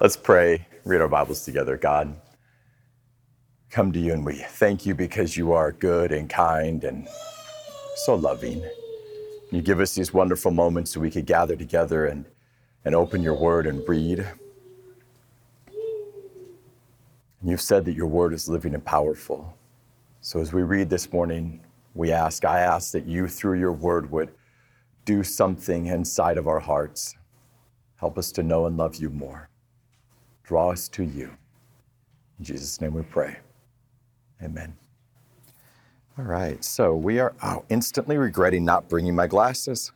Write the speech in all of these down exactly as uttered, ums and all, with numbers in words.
Let's pray, read our Bibles together. God, come to you and we thank you because you are good and kind and so loving. You give us these wonderful moments so we could gather together and, and open your word and read. And you've said that your word is living and powerful. So as we read this morning, we ask, I ask that you through your word would do something inside of our hearts. Help us to know and love you more. Draw us to you. In Jesus' name we pray. Amen. All right, so we are oh, instantly regretting not bringing my glasses.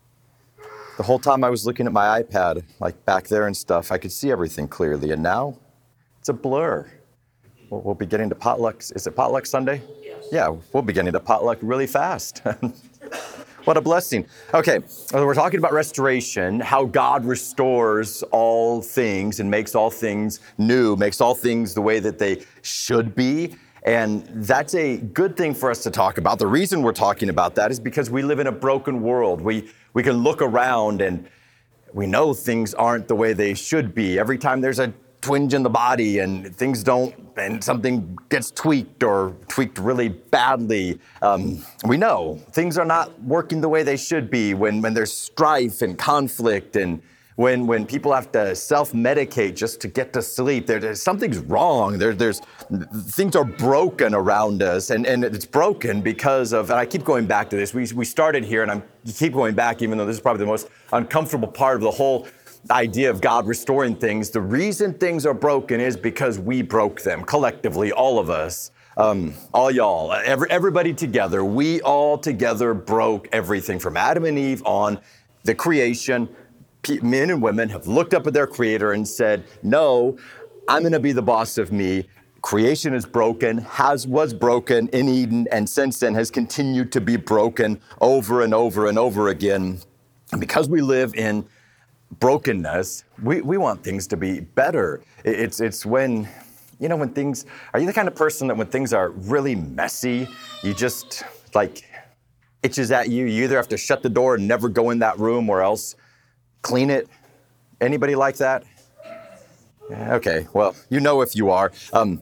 The whole time I was looking at my iPad, like back there and stuff, I could see everything clearly, and now it's a blur. We'll, we'll be getting to potluck. Is it potluck Sunday? Yes. Yeah, we'll be getting to potluck really fast. What a blessing. Okay, so we're talking about restoration, how God restores all things and makes all things new, makes all things the way that they should be. And that's a good thing for us to talk about. The reason we're talking about that is because we live in a broken world. We we can look around and we know things aren't the way they should be. Every time there's a twinge in the body and things don't, and something gets tweaked or tweaked really badly, um, we know things are not working the way they should be when, when there's strife and conflict and when when people have to self-medicate just to get to sleep. There, there's something's wrong. There, there's things are broken around us, and, and it's broken because of, and I keep going back to this. We, we started here, and I'm keep going back, even though this is probably the most uncomfortable part of the whole idea of God restoring things. The reason things are broken is because we broke them collectively, all of us, um, all y'all, every, everybody together. We all together broke everything from Adam and Eve on. The creation, men and women have looked up at their creator and said, no, I'm going to be the boss of me. Creation is broken, has was broken in Eden, and since then has continued to be broken over and over and over again. And because we live in brokenness, we, we want things to be better. It's it's when, you know, when things, are you the kind of person that when things are really messy, you just like itches at you? You either have to shut the door and never go in that room or else clean it. Anybody like that? Yeah, okay, well, you know if you are. Um,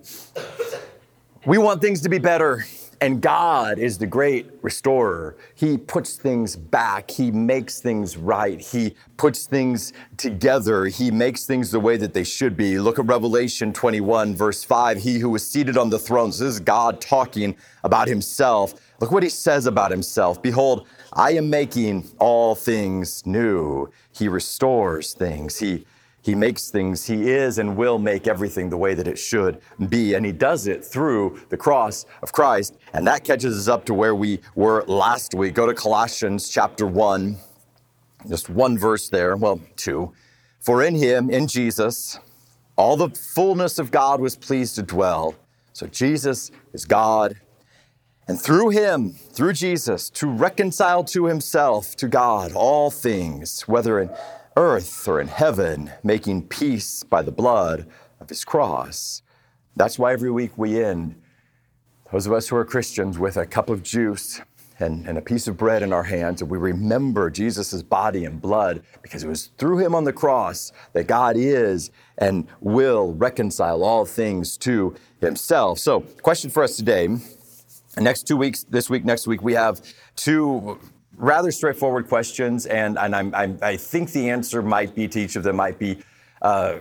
we want things to be better. And God is the great restorer. He puts things back. He makes things right. He puts things together. He makes things the way that they should be. Look at Revelation twenty-one, verse five. He who was seated on the throne. So this is God talking about himself. Look what he says about himself. Behold, I am making all things new. He restores things. He He makes things, he is and will make everything the way that it should be. And he does it through the cross of Christ. And that catches us up to where we were last week. Go to Colossians chapter one, just one verse there, well, two. For in him, in Jesus, all the fullness of God was pleased to dwell. So Jesus is God. And through him, through Jesus, to reconcile to himself, to God, all things, whether in earth or in heaven, making peace by the blood of his cross. That's why every week we end, those of us who are Christians, with a cup of juice and, and a piece of bread in our hands, and we remember Jesus' body and blood, because it was through him on the cross that God is and will reconcile all things to himself. So, question for us today. Next two weeks, this week, next week, we have two rather straightforward questions, and, and I'm, I'm, I think the answer might be to each of them might be uh,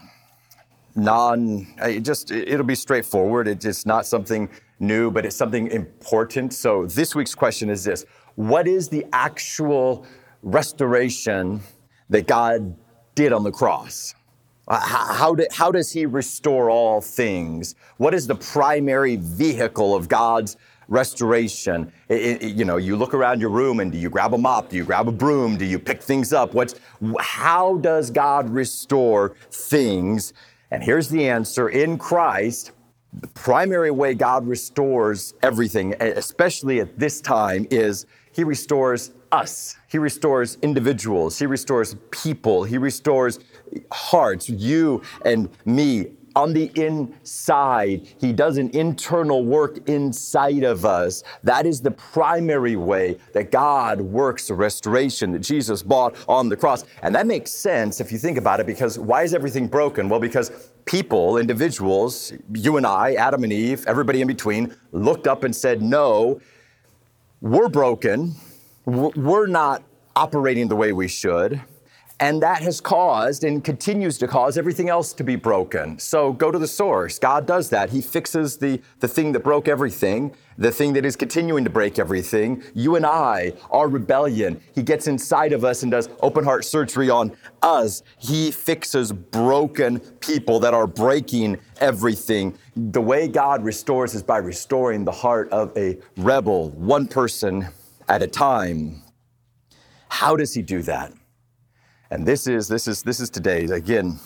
non, it just, it'll be straightforward. It, it's not something new, but it's something important. So this week's question is this: what is the actual restoration that God did on the cross? How, how, do, how does he restore all things? What is the primary vehicle of God's restoration? It, it, you know, you look around your room and do you grab a mop? Do you grab a broom? Do you pick things up? What's, how does God restore things? And here's the answer. In Christ, the primary way God restores everything, especially at this time, is he restores us. He restores individuals. He restores people. He restores hearts, you and me, on the inside. He does an internal work inside of us. That is the primary way that God works the restoration that Jesus bought on the cross. And that makes sense if you think about it, because why is everything broken? Well, because people, individuals, you and I, Adam and Eve, everybody in between, looked up and said, no, we're broken. We're not operating the way we should. And that has caused and continues to cause everything else to be broken. So go to the source. God does that. He fixes the, the thing that broke everything, the thing that is continuing to break everything. You and I, our rebellion, he gets inside of us and does open heart surgery on us. He fixes broken people that are breaking everything. The way God restores is by restoring the heart of a rebel, one person at a time. How does he do that? And this is this is this is today. Again,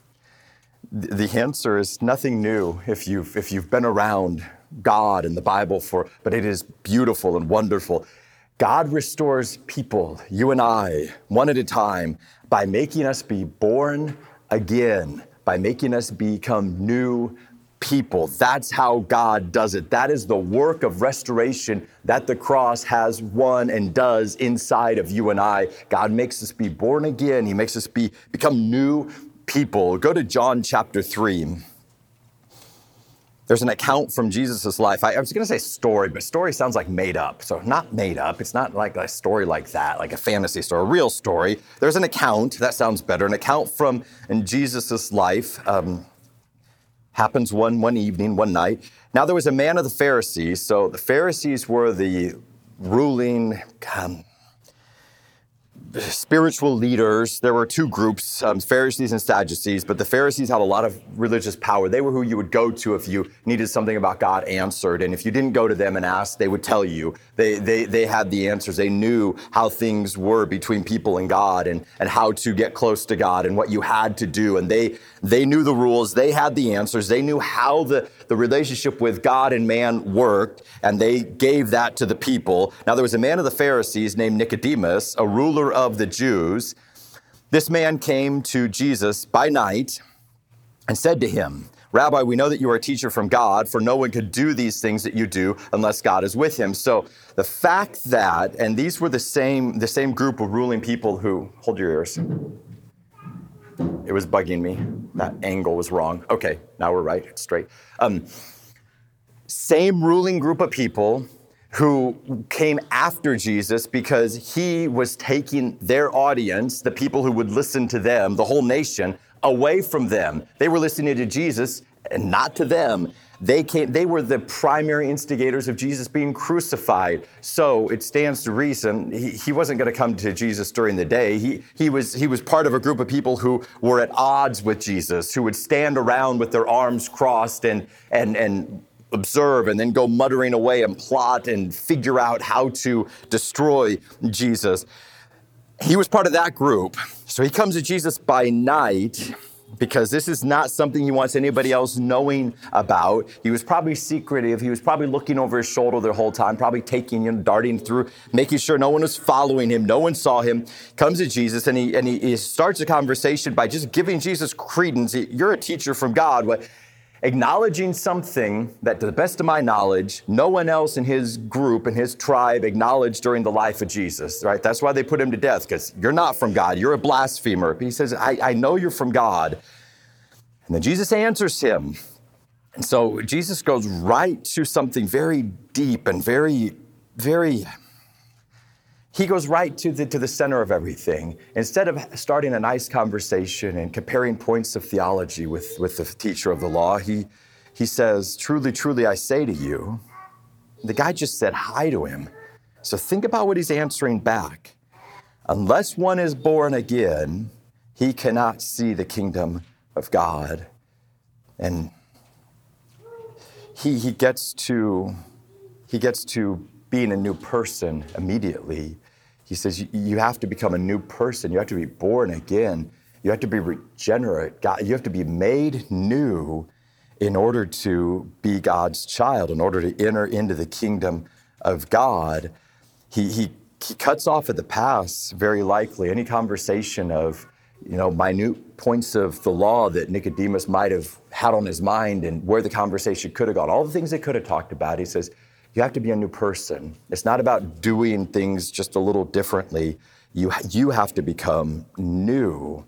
the answer is nothing new if you've if you've been around God and the Bible for, but it is beautiful and wonderful. God restores people, you and I, one at a time, by making us be born again, by making us become new people. That's how God does it. That is the work of restoration that the cross has won and does inside of you and I. God makes us be born again. He makes us be become new people. Go to John chapter three. There's an account from Jesus' life. I, I was going to say story, but story sounds like made up. So not made up. It's not like a story like that, like a fantasy story, a real story. There's an account. That sounds better. An account from in Jesus' life. Um, Happens one one evening, one night. Now there was a man of the Pharisees. So the Pharisees were the ruling um, spiritual leaders. There were two groups, um, Pharisees and Sadducees, but the Pharisees had a lot of religious power. They were who you would go to if you needed something about God answered. And if you didn't go to them and ask, they would tell you. They they they had the answers. They knew how things were between people and God, and, and how to get close to God and what you had to do. And they they knew the rules. They had the answers. They knew how the, the relationship with God and man worked, and they gave that to the people. Now there was a man of the Pharisees named Nicodemus, a ruler of the Jews. This man came to Jesus by night and said to him, Rabbi, we know that you are a teacher from God, for no one could do these things that you do unless God is with him. So the fact that, and these were the same, the same group of ruling people who, hold your ears. It was bugging me. That angle was wrong. Okay, now we're right, it's straight. Um, same ruling group of people who came after Jesus because he was taking their audience, the people who would listen to them, the whole nation, away from them. They were listening to Jesus and not to them. They came, they were the primary instigators of Jesus being crucified. So it stands to reason he, he wasn't going to come to Jesus during the day. He, he was, he was part of a group of people who were at odds with Jesus, who would stand around with their arms crossed and, and, and observe and then go muttering away and plot and figure out how to destroy Jesus. He was part of that group. So he comes to Jesus by night because this is not something he wants anybody else knowing about. He was probably secretive. He was probably looking over his shoulder the whole time, probably taking, you know, darting through, making sure no one was following him. No one saw him. Comes to Jesus and he, and he, he starts a conversation by just giving Jesus credence. You're a teacher from God. What? Acknowledging something that, to the best of my knowledge, no one else in his group and his tribe acknowledged during the life of Jesus, right? That's why they put him to death, because you're not from God. You're a blasphemer. He says, I, I know you're from God. And then Jesus answers him. And so Jesus goes right to something very deep and very, very... He goes right to the, to the center of everything. Instead of starting a nice conversation and comparing points of theology with, with the teacher of the law, he, he says, truly, truly, I say to you. The guy just said hi to him. So think about what he's answering back. Unless one is born again, he cannot see the kingdom of God. And he, he gets to, he gets to being a new person immediately. He says, you have to become a new person. You have to be born again. You have to be regenerate. God, you have to be made new in order to be God's child, in order to enter into the kingdom of God. He, he, he cuts off at the pass, very likely, any conversation of you know, minute points of the law that Nicodemus might have had on his mind and where the conversation could have gone, all the things they could have talked about. He says, you have to be a new person. It's not about doing things just a little differently. You, you have to become new.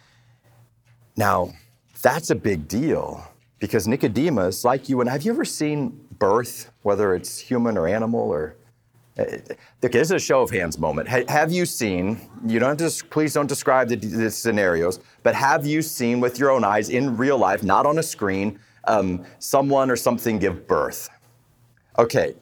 Now, that's a big deal because Nicodemus, like you, and have you ever seen birth, whether it's human or animal or Okay, this is a show of hands moment. Ha- have you seen, you don't have to, please don't describe the, the scenarios, but have you seen with your own eyes in real life, not on a screen, um, someone or something give birth? Okay,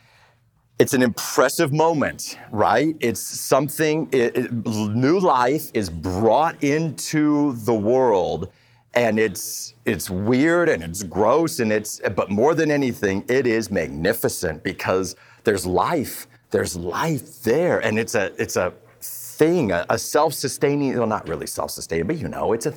it's an impressive moment, right? It's something, it, it, new life is brought into the world, and it's it's weird and it's gross, and it's, but more than anything, it is magnificent because there's life. There's life there, and it's a it's a thing, a, a self-sustaining, well, not really self-sustaining, but you know, it's a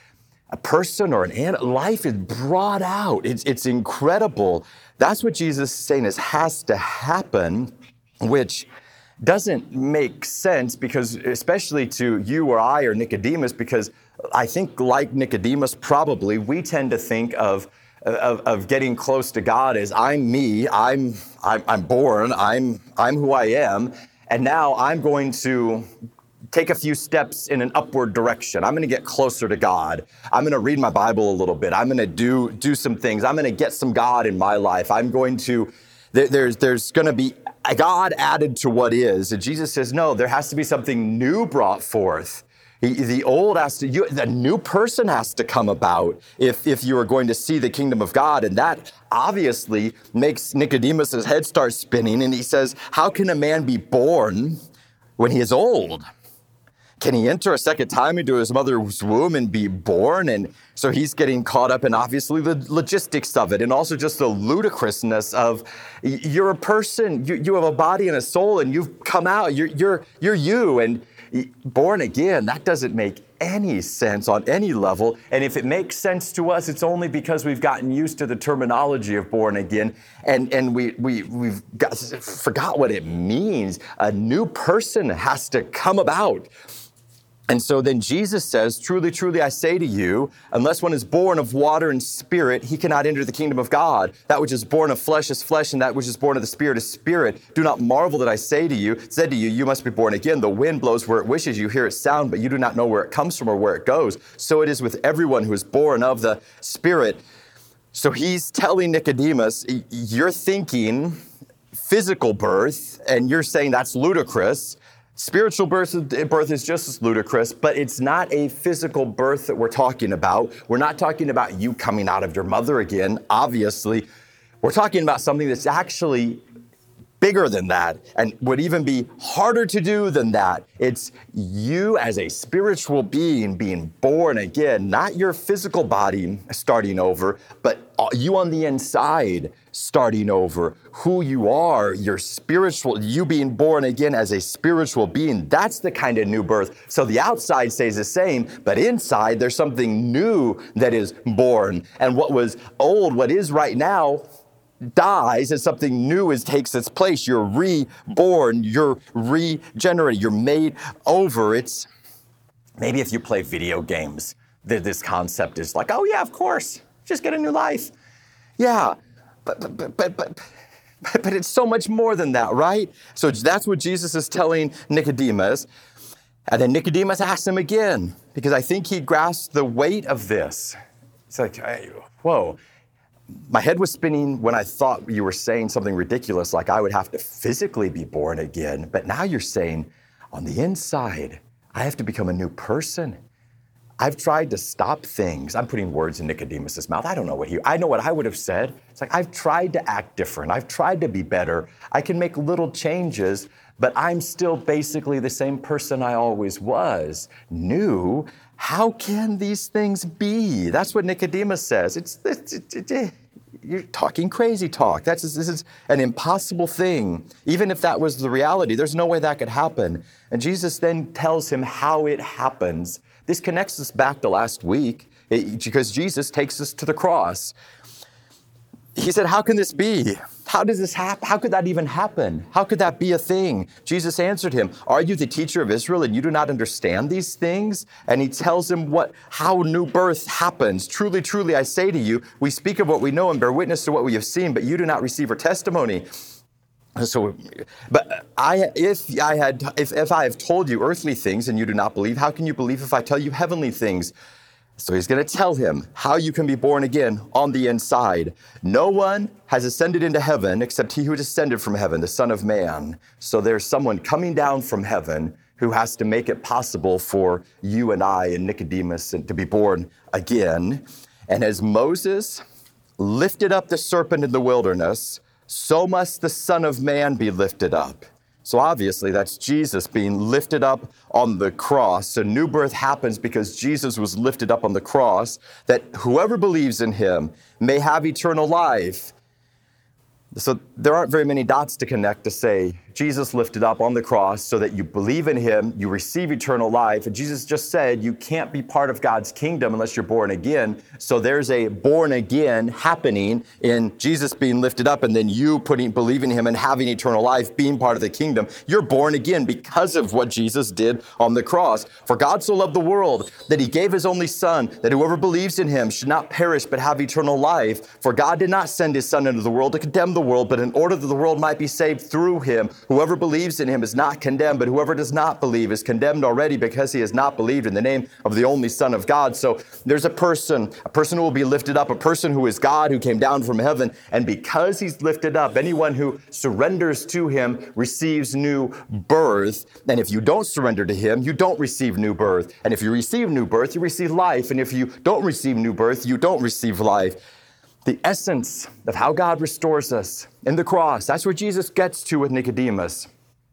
a person or an animal. Life is brought out. It's it's incredible. That's what Jesus is saying is has to happen, which doesn't make sense because, especially to you or I or Nicodemus, because I think like Nicodemus, probably we tend to think of Of, of getting close to God as I'm me, I'm, I'm I'm born, I'm I'm who I am, and now I'm going to take a few steps in an upward direction. I'm going to get closer to God. I'm going to read my Bible a little bit. I'm going to do do some things. I'm going to get some God in my life. I'm going to there, there's there's going to be God added to what is. And Jesus says, no, there has to be something new brought forth. The old has to, you, the new person has to come about if, if you are going to see the kingdom of God. And that obviously makes Nicodemus' head start spinning. And he says, how can a man be born when he is old? Can he enter a second time into his mother's womb and be born? And so he's getting caught up in obviously the logistics of it and also just the ludicrousness of you're a person, you, you have a body and a soul and you've come out, you're, you're, you're you. And born again, that doesn't make any sense on any level. And if it makes sense to us, it's only because we've gotten used to the terminology of born again. And, and we, we, we've got, forgot what it means. A new person has to come about. And so then Jesus says, truly, truly, I say to you, unless one is born of water and spirit, he cannot enter the kingdom of God. That which is born of flesh is flesh, and that which is born of the spirit is spirit. Do not marvel that I say to you, said to you, you must be born again. The wind blows where it wishes. You hear its sound, but you do not know where it comes from or where it goes. So it is with everyone who is born of the spirit. So he's telling Nicodemus, you're thinking physical birth, and you're saying that's ludicrous. Spiritual birth, birth is just as ludicrous, but it's not a physical birth that we're talking about. We're not talking about you coming out of your mother again, obviously. We're talking about something that's actually bigger than that and would even be harder to do than that. It's you as a spiritual being being born again, not your physical body starting over, but you on the inside starting over. Who you are, your spiritual, you being born again as a spiritual being. That's the kind of new birth. So the outside stays the same, but inside there's something new that is born. And what was old, what is right now, dies and something new is takes its place. You're reborn, you're regenerated, you're made over. It's maybe if you play video games, this concept is like, oh yeah, of course, just get a new life. Yeah, but but but but but, but it's so much more than that, right? So that's what Jesus is telling Nicodemus. And then Nicodemus asks him again, because I think he grasped the weight of this. It's like, hey, whoa. My head was spinning when I thought you were saying something ridiculous, like I would have to physically be born again. But now you're saying on the inside, I have to become a new person. I've tried to stop things. I'm putting words in Nicodemus's mouth. I don't know what he, I know what I would have said. It's like, I've tried to act different. I've tried to be better. I can make little changes, but I'm still basically the same person I always was. New. How can these things be? That's what Nicodemus says. It's, it's, it's, it's you're talking crazy talk. That's this is an impossible thing. Even if that was the reality, there's no way that could happen. And Jesus then tells him how it happens. This connects us back to last week because Jesus takes us to the cross. He said, how can this be? How does this happen? How could that even happen? How could that be a thing? Jesus answered him, are you the teacher of Israel and you do not understand these things? And he tells him what, how new birth happens. Truly, truly, I say to you, we speak of what we know and bear witness to what we have seen, but you do not receive our testimony. So, but I, if I had, if, if I have told you earthly things and you do not believe, how can you believe if I tell you heavenly things? So he's going to tell him how you can be born again on the inside. No one has ascended into heaven except he who descended from heaven, the Son of Man. So there's someone coming down from heaven who has to make it possible for you and I and Nicodemus to be born again. And as Moses lifted up the serpent in the wilderness, so must the Son of Man be lifted up. So obviously that's Jesus being lifted up on the cross. A new birth happens because Jesus was lifted up on the cross, that whoever believes in him may have eternal life. So there aren't very many dots to connect to say Jesus lifted up on the cross so that you believe in him, you receive eternal life. And Jesus just said you can't be part of God's kingdom unless you're born again. So there's a born again happening in Jesus being lifted up and then you putting believing him and having eternal life, being part of the kingdom. You're born again because of what Jesus did on the cross. For God so loved the world that he gave his only son, that whoever believes in him should not perish but have eternal life. For God did not send his son into the world to condemn the world, but in order that the world might be saved through him. Whoever believes in him is not condemned, but whoever does not believe is condemned already because he has not believed in the name of the only Son of God. So there's a person, a person who will be lifted up, a person who is God, who came down from heaven. And because he's lifted up, anyone who surrenders to him receives new birth. And if you don't surrender to him, you don't receive new birth. And if you receive new birth, you receive life. And if you don't receive new birth, you don't receive life. The essence of how God restores us in the cross, that's where Jesus gets to with Nicodemus,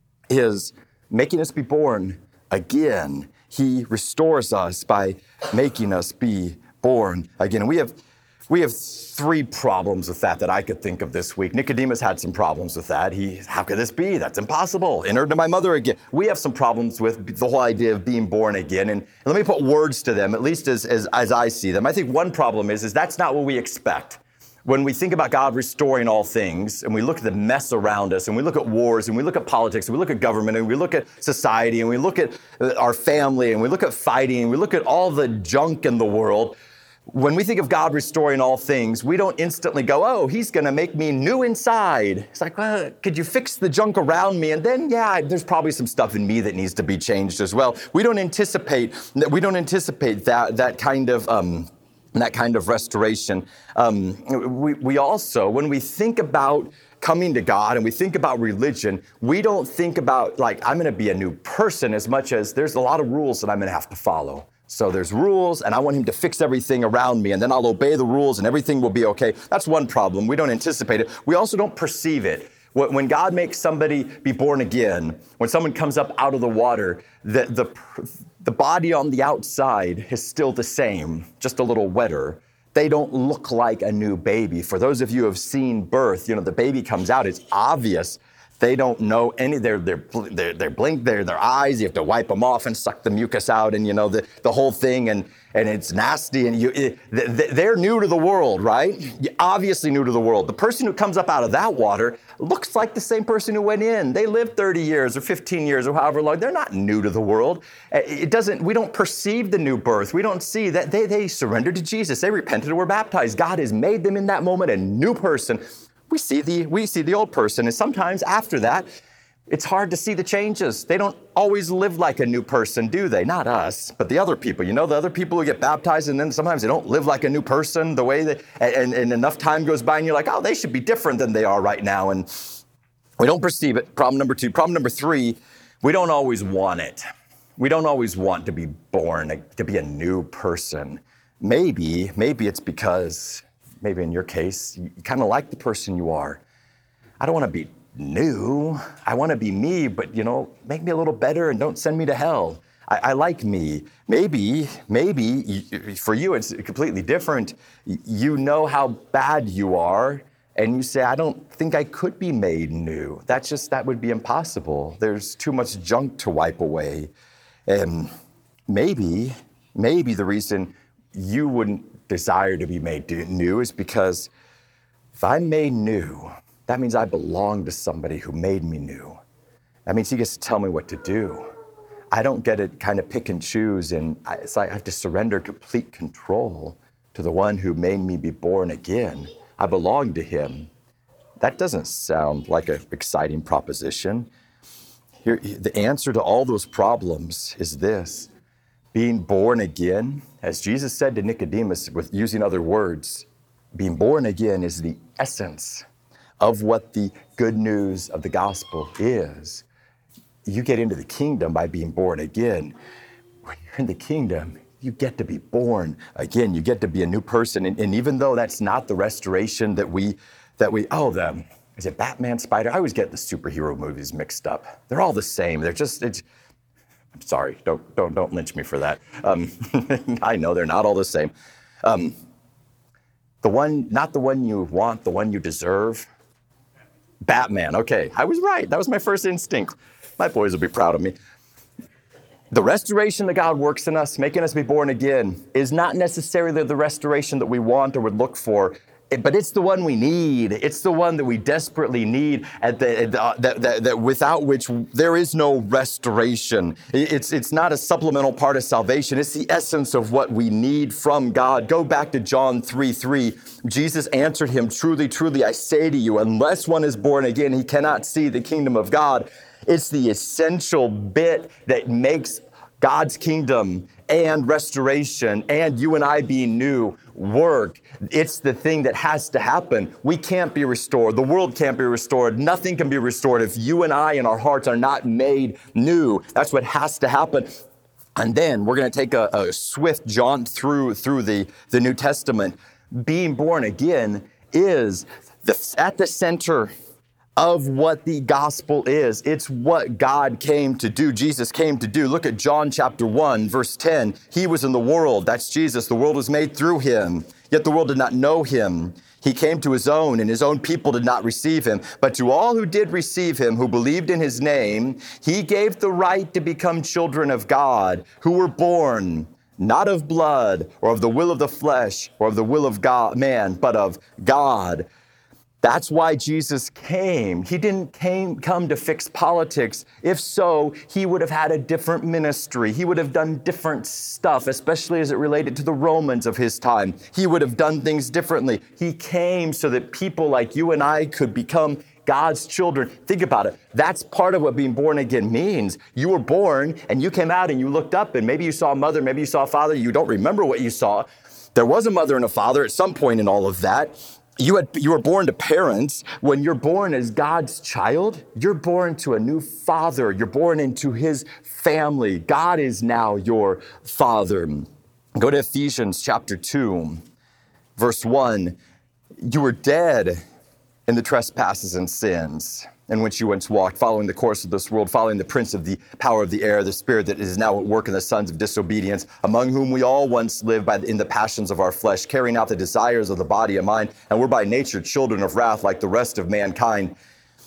is making us be born again. He restores us by making us be born again. And we have we have three problems with that that I could think of this week. Nicodemus had some problems with that. He, how could this be? That's impossible. Enter into my mother again. We have some problems with the whole idea of being born again. And, and let me put words to them, at least as, as, as I see them. I think one problem is, is that's not what we expect. When we think about God restoring all things, and we look at the mess around us, and we look at wars, and we look at politics, and we look at government, and we look at society, and we look at our family, and we look at fighting, and we look at all the junk in the world, when we think of God restoring all things, we don't instantly go, oh, he's going to make me new inside. It's like, well, could you fix the junk around me? And then, yeah, there's probably some stuff in me that needs to be changed as well. We don't anticipate, we don't anticipate that, that kind of, um, that kind of restoration. Um, we, we also, when we think about coming to God and we think about religion, we don't think about like, I'm going to be a new person as much as there's a lot of rules that I'm going to have to follow. So there's rules and I want him to fix everything around me and then I'll obey the rules and everything will be okay. That's one problem. We don't anticipate it. We also don't perceive it. When God makes somebody be born again, when someone comes up out of the water, the, the, the body on the outside is still the same, just a little wetter. They don't look like a new baby. For those of you who have seen birth, you know, the baby comes out, it's obvious. They don't know any, they're, they're, they're, they're blink, they're, their eyes, you have to wipe them off and suck the mucus out and, you know, the, the whole thing, and, and it's nasty, and you, it, they're new to the world, right? You're obviously new to the world. The person who comes up out of that water looks like the same person who went in. They lived thirty years or fifteen years or however long. They're not new to the world. It doesn't, we don't perceive the new birth. We don't see that they, they surrendered to Jesus. They repented and were baptized. God has made them in that moment a new person. We see the we see the old person, and sometimes after that, it's hard to see the changes. They don't always live like a new person, do they? Not us, but the other people. You know, the other people who get baptized, and then sometimes they don't live like a new person the way that, and, and enough time goes by, and you're like, oh, they should be different than they are right now, and we don't perceive it. Problem number two. Problem number three, we don't always want it. We don't always want to be born, to be a new person. Maybe, maybe it's because maybe in your case, you kind of like the person you are. I don't want to be new. I want to be me, but, you know, make me a little better and don't send me to hell. I, I like me. Maybe, maybe for you, it's completely different. You know how bad you are, and you say, I don't think I could be made new. That's just, that would be impossible. There's too much junk to wipe away. And maybe, maybe the reason you wouldn't desire to be made new is because if I'm made new, That means I belong to somebody who made me new. That means he gets to tell me what to do. I don't get to kind of pick and choose, and I, it's like I have to surrender complete control to the one who made me be born again. I belong to him. That doesn't sound like an exciting proposition. Here, the answer to all those problems is this: being born again, as Jesus said to Nicodemus, with using other words, being born again is the essence of what the good news of the gospel is. You get into the kingdom by being born again. When you're in the kingdom, you get to be born again. You get to be a new person. And, and even though that's not the restoration that we, that we, oh, the, is it Batman, Spider? I always get the superhero movies mixed up. They're all the same. They're just, it's, I'm sorry, don't, don't, don't lynch me for that. Um, I know they're not all the same. Um, the one, not the one you want, the one you deserve. Batman, okay, I was right. That was my first instinct. My boys will be proud of me. The restoration that God works in us, making us be born again, is not necessarily the restoration that we want or would look for, but it's the one we need. It's the one that we desperately need, at the, uh, that, that, that without which there is no restoration. It's, it's not a supplemental part of salvation. It's the essence of what we need from God. Go back to John three three. Jesus answered him, "Truly, truly, I say to you, unless one is born again, he cannot see the kingdom of God." It's the essential bit that makes God's kingdom and restoration and you and I being new work. It's the thing that has to happen. We can't be restored. The world can't be restored. Nothing can be restored if you and I and our hearts are not made new. That's what has to happen. And then we're going to take a, a swift jaunt through, through the, the New Testament. Being born again is the, at the center of what the gospel is. It's what God came to do. Jesus came to do. Look at John chapter one, verse ten. He was in the world. That's Jesus. The world was made through him, yet the world did not know him. He came to his own, and his own people did not receive him. But to all who did receive him, who believed in his name, he gave the right to become children of God, who were born not of blood, or of the will of the flesh, or of the will of God, man, but of God. That's why Jesus came. He didn't came, come to fix politics. If so, he would have had a different ministry. He would have done different stuff, especially as it related to the Romans of his time. He would have done things differently. He came so that people like you and I could become God's children. Think about it. That's part of what being born again means. You were born and you came out and you looked up and maybe you saw a mother, maybe you saw a father. You don't remember what you saw. There was a mother and a father at some point in all of that. You had, you were born to parents. When you're born as God's child, you're born to a new father. You're born into his family. God is now your father. Go to Ephesians chapter two, verse one. You were dead in the trespasses and sins in which you once walked, following the course of this world, following the prince of the power of the air, the spirit that is now at work in the sons of disobedience, among whom we all once lived by the, in the passions of our flesh, carrying out the desires of the body and mind, and we're by nature children of wrath like the rest of mankind.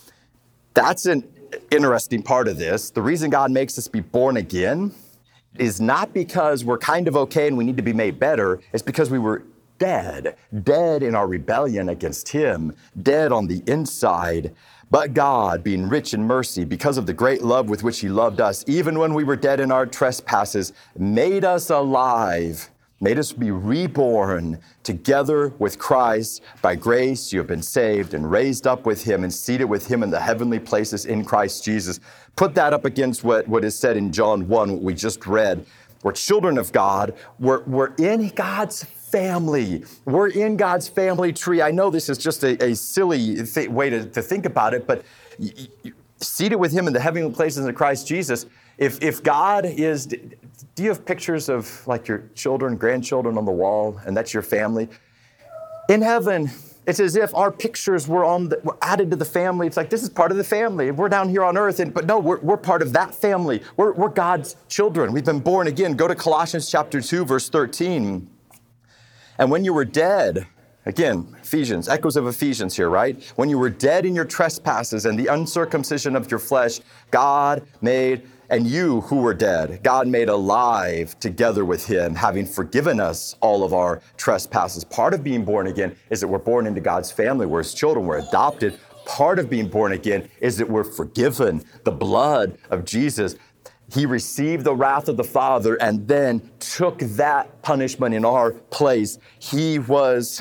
That's an interesting part of this. The reason God makes us be born again is not because we're kind of okay and we need to be made better. It's because we were dead, dead in our rebellion against him, dead on the inside. But God, being rich in mercy, because of the great love with which he loved us, even when we were dead in our trespasses, made us alive, made us be reborn together with Christ. By grace you have been saved and raised up with him and seated with him in the heavenly places in Christ Jesus. Put that up against what, what is said in John one, what we just read. We're children of God. We're, we're in God's family. We're in God's family tree. I know this is just a, a silly th- way to, to think about it, but y- y- seated with him in the heavenly places in Christ Jesus. If, if God is, do you have pictures of like your children, grandchildren on the wall, and that's your family? In heaven, it's as if our pictures were on the, were added to the family. It's like, this is part of the family. We're down here on earth, and, but no, we're, we're part of that family. We're, we're God's children. We've been born again. Go to Colossians chapter two, verse thirteen. And when you were dead, again, Ephesians, echoes of Ephesians here, right? When you were dead in your trespasses and the uncircumcision of your flesh, God made, and you who were dead, God made alive together with him, having forgiven us all of our trespasses. Part of being born again is that we're born into God's family. We're his children. We're adopted. Part of being born again is that we're forgiven. The blood of Jesus, he received the wrath of the Father and then took that punishment in our place. He was,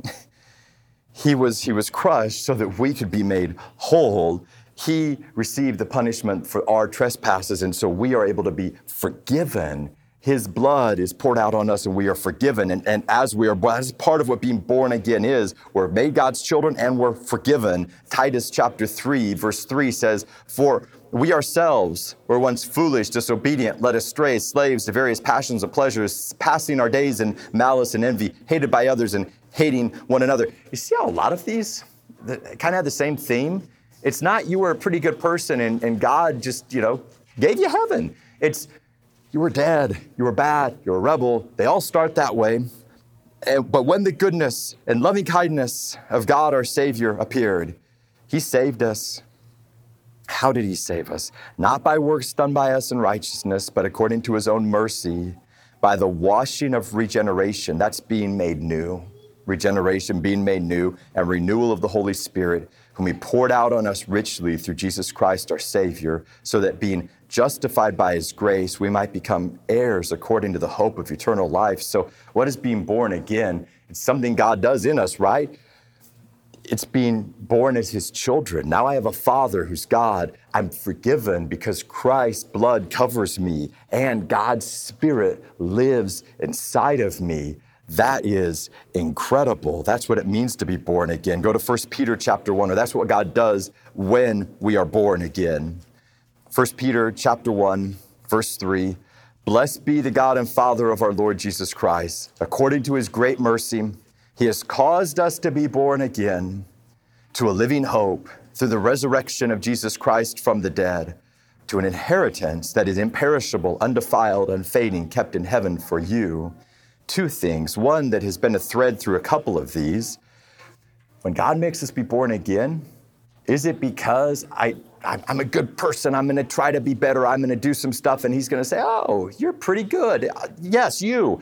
he was, he was crushed so that we could be made whole. He received the punishment for our trespasses, and so we are able to be forgiven. His blood is poured out on us and we are forgiven. And, and as we are, as part of what being born again is, we're made God's children and we're forgiven. Titus chapter three, verse three says, for we ourselves were once foolish, disobedient, led astray, slaves to various passions and pleasures, passing our days in malice and envy, hated by others and hating one another. You see how a lot of these kind of have the same theme? It's not you were a pretty good person and, and God just, you know, gave you heaven. It's you were dead, you were bad, you were a rebel. They all start that way. And, but when the goodness and loving kindness of God, our Savior, appeared, he saved us. How did he save us? Not by works done by us in righteousness, but according to his own mercy, by the washing of regeneration. That's being made new. Regeneration, being made new, and renewal of the Holy Spirit, whom he poured out on us richly through Jesus Christ, our Savior, so that being justified by his grace, we might become heirs according to the hope of eternal life. So what is being born again? It's something God does in us, right? It's being born as his children. Now I have a Father who's God. I'm forgiven because Christ's blood covers me and God's Spirit lives inside of me. That is incredible. That's what it means to be born again. Go to First Peter chapter one, or that's what God does when we are born again. First Peter chapter one, verse three, blessed be the God and Father of our Lord Jesus Christ. According to his great mercy, he has caused us to be born again to a living hope through the resurrection of Jesus Christ from the dead, to an inheritance that is imperishable, undefiled, unfading, kept in heaven for you. Two things. One that has been a thread through a couple of these. When God makes us be born again, is it because I, I'm a good person, I'm going to try to be better, I'm going to do some stuff, and he's going to say, oh, you're pretty good. Yes, you.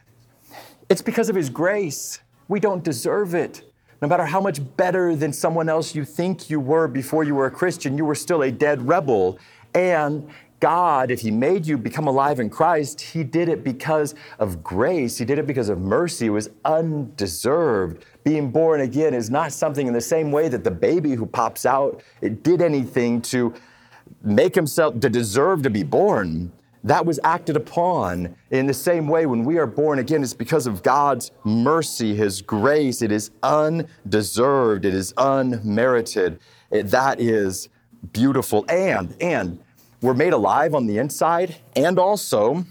It's because of his grace. We don't deserve it. No matter how much better than someone else you think you were before you were a Christian, you were still a dead rebel. And God, if he made you become alive in Christ, he did it because of grace. He did it because of mercy. It was undeserved. Being born again is not something in the same way that the baby who pops out, it did anything to make himself, to deserve to be born. That was acted upon. In the same way, when we are born again, it's because of God's mercy, his grace. It is undeserved. It is unmerited. It, that is beautiful. And, and, we're made alive on the inside, and also,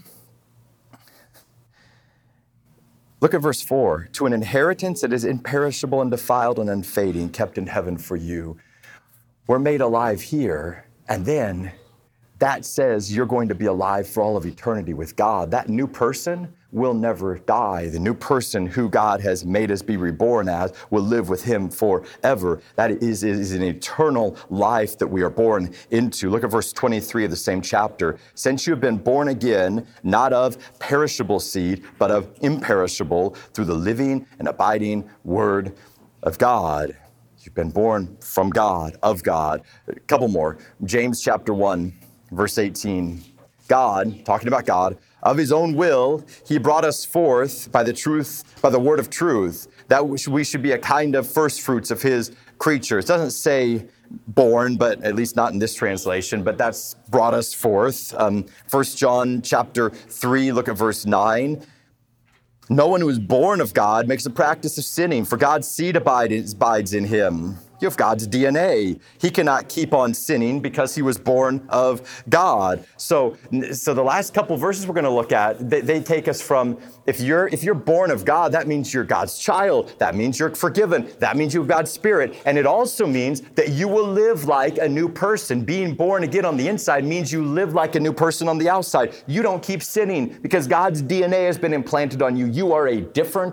look at verse four, to an inheritance that is imperishable, undefiled, and unfading, kept in heaven for you. We're made alive here, and then that says you're going to be alive for all of eternity with God. That new person will never die. The new person who God has made us be reborn as will live with him forever. That is, is an eternal life that we are born into. Look at verse twenty-three of the same chapter. Since you have been born again, not of perishable seed, but of imperishable, through the living and abiding word of God. You've been born from God, of God. A couple more. James chapter one, verse eighteen. God, talking about God, of his own will, he brought us forth by the truth, by the word of truth, that we should be a kind of first fruits of his creatures. It doesn't say born, but at least not in this translation, but that's brought us forth. Um, First John chapter three, look at verse nine. No one who is born of God makes a practice of sinning, for God's seed abides, abides in him. You have God's D N A. He cannot keep on sinning because he was born of God. So, so the last couple verses we're going to look at, they, they take us from, if you're, if you're born of God, that means you're God's child. That means you're forgiven. That means you have God's Spirit. And it also means that you will live like a new person. Being born again on the inside means you live like a new person on the outside. You don't keep sinning because God's D N A has been implanted on you. You are a different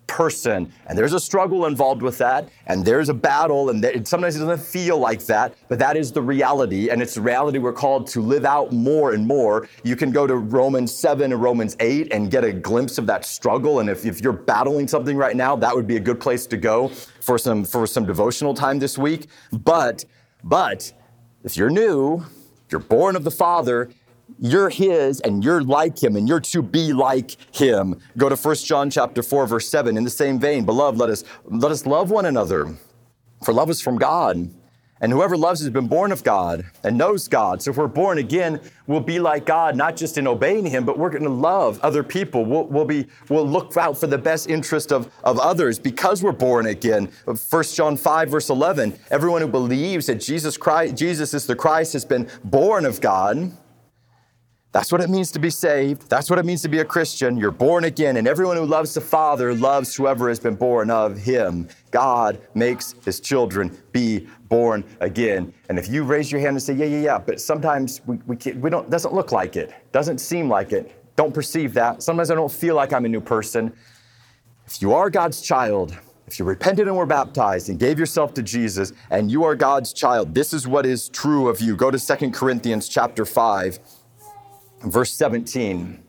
person. And there's a struggle involved with that, and there's a battle, and it, sometimes it doesn't feel like that, but that is the reality, and it's the reality we're called to live out more and more. You can go to Romans seven and Romans eight and get a glimpse of that struggle, and if, if you're battling something right now, that would be a good place to go for some, for some devotional time this week. But, but if you're new, you're born of the Father, you're his and you're like him and you're to be like him. Go to First John chapter four, verse seven. In the same vein, beloved, let us, let us love one another, for love is from God. And whoever loves has been born of God and knows God. So if we're born again, we'll be like God, not just in obeying him, but we're going to love other people. We'll, we'll, be, we'll look out for the best interest of, of others because we're born again. First John five, verse eleven, everyone who believes that Jesus Christ, Jesus is the Christ has been born of God. That's what it means to be saved. That's what it means to be a Christian. You're born again, and everyone who loves the Father loves whoever has been born of him. God makes his children be born again. And if you raise your hand and say, yeah, yeah, yeah, but sometimes we, we, can't, we don't, doesn't look like it, doesn't seem like it, don't perceive that. Sometimes I don't feel like I'm a new person. If you are God's child, if you repented and were baptized and gave yourself to Jesus, and you are God's child, this is what is true of you. Go to Second Corinthians chapter five. Verse seventeen,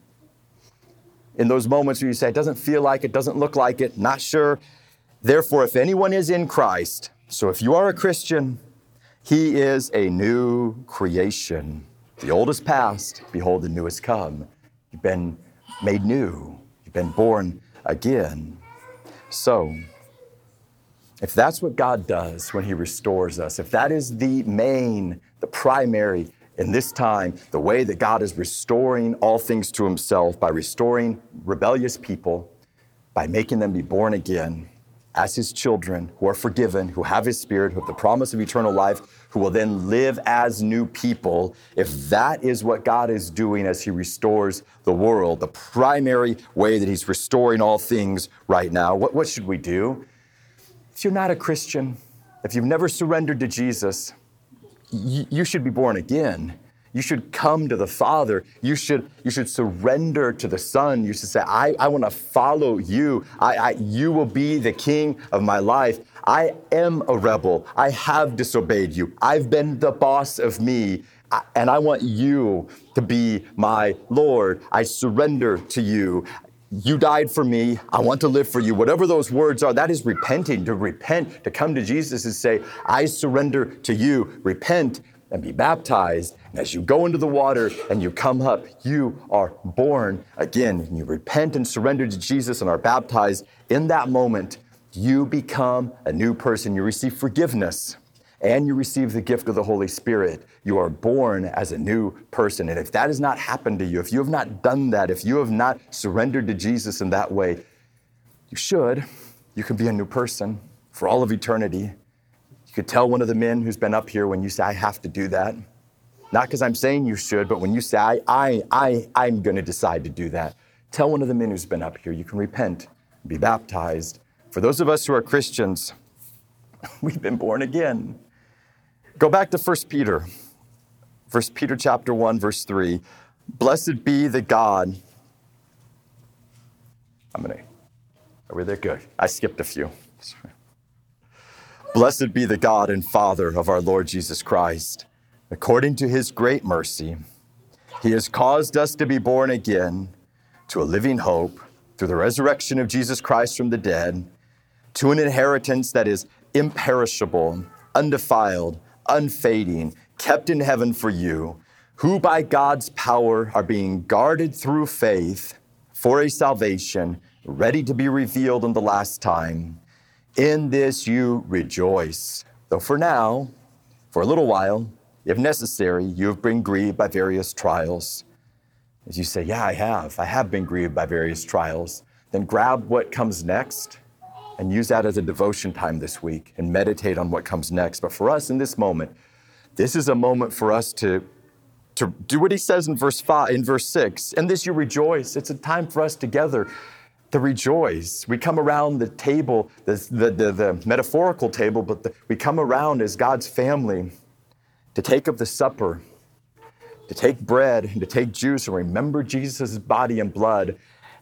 in those moments where you say, it doesn't feel like it, doesn't look like it, not sure. Therefore, if anyone is in Christ, so if you are a Christian, he is a new creation. The old is past, behold, the new has come. You've been made new. You've been born again. So, if that's what God does when he restores us, if that is the main, the primary, in this time, the way that God is restoring all things to himself by restoring rebellious people, by making them be born again as his children who are forgiven, who have his Spirit, who have the promise of eternal life, who will then live as new people. If that is what God is doing as he restores the world, the primary way that he's restoring all things right now, what, what should we do? If you're not a Christian, if you've never surrendered to Jesus, you should be born again. You should come to the Father. You should, you should surrender to the Son. You should say, I, I want to follow you. I, I, you will be the king of my life. I am a rebel. I have disobeyed you. I've been the boss of me, and I want you to be my Lord. I surrender to you. You died for me. I want to live for you. Whatever those words are, that is repenting. To repent, to come to Jesus and say, I surrender to you. Repent and be baptized. And as you go into the water and you come up, you are born again. And you repent and surrender to Jesus and are baptized. In that moment, you become a new person. You receive forgiveness and you receive the gift of the Holy Spirit. You are born as a new person. And if that has not happened to you, if you have not done that, if you have not surrendered to Jesus in that way, you should. You can be a new person for all of eternity. You could tell one of the men who's been up here when you say, I have to do that. Not because I'm saying you should, but when you say, I, I, I, I'm going to decide to do that. Tell one of the men who's been up here, you can repent, be baptized. For those of us who are Christians, we've been born again. Go back to First Peter. First Peter chapter one, verse three. Blessed be the God. I'm going to, are we there? Good. I skipped a few. Blessed be the God and Father of our Lord Jesus Christ. According to his great mercy, he has caused us to be born again to a living hope through the resurrection of Jesus Christ from the dead, to an inheritance that is imperishable, undefiled, unfading, kept in heaven for you, who by God's power are being guarded through faith for a salvation ready to be revealed in the last time. In this you rejoice, though for now, for a little while, if necessary, you have been grieved by various trials. As you say, yeah, I have. I have been grieved by various trials. Then grab what comes next and use that as a devotion time this week and meditate on what comes next. But for us in this moment, this is a moment for us to, to do what he says in verse five, in verse six. In this you rejoice. It's a time for us together to rejoice. We come around the table, the, the, the, the metaphorical table, but the, we come around as God's family to take of the supper, to take bread and to take juice and remember Jesus' body and blood.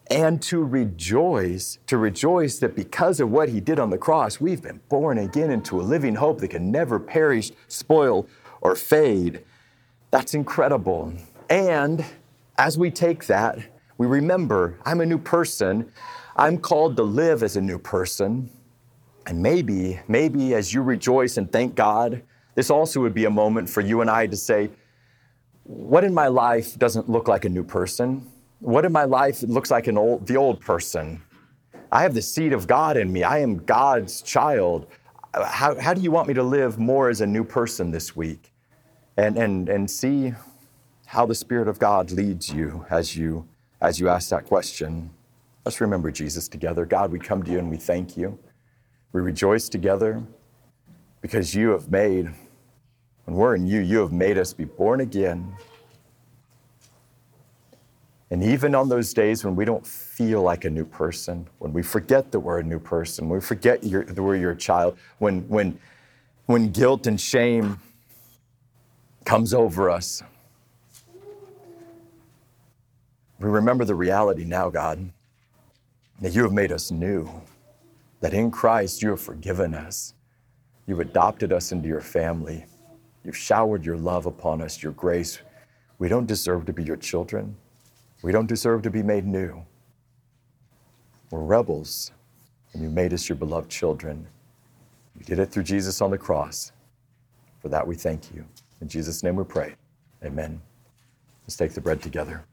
and to rejoice, to rejoice that because of what he did on the cross, we've been born again into a living hope that can never perish, spoil, or fade. That's incredible. And as we take that, we remember, I'm a new person. I'm called to live as a new person. And maybe, maybe as you rejoice and thank God, this also would be a moment for you and I to say, what in my life doesn't look like a new person? What in my life looks like an old, the old person? I have the seed of God in me. I am God's child. How, how do you want me to live more as a new person this week? And, and, and see how the Spirit of God leads you as you as you ask that question. Let's remember Jesus together. God, we come to you and we thank you. We rejoice together because you have made, when we're in you, you have made us be born again. And even on those days when we don't feel like a new person, when we forget that we're a new person, when we forget you're, that we're your child, when, when, when guilt and shame comes over us, we remember the reality now, God, that you have made us new, that in Christ you have forgiven us. You've adopted us into your family. You've showered your love upon us, your grace. We don't deserve to be your children. We don't deserve to be made new. We're rebels, and you made us your beloved children. You did it through Jesus on the cross. For that we thank you. In Jesus' name we pray. Amen. Let's take the bread together.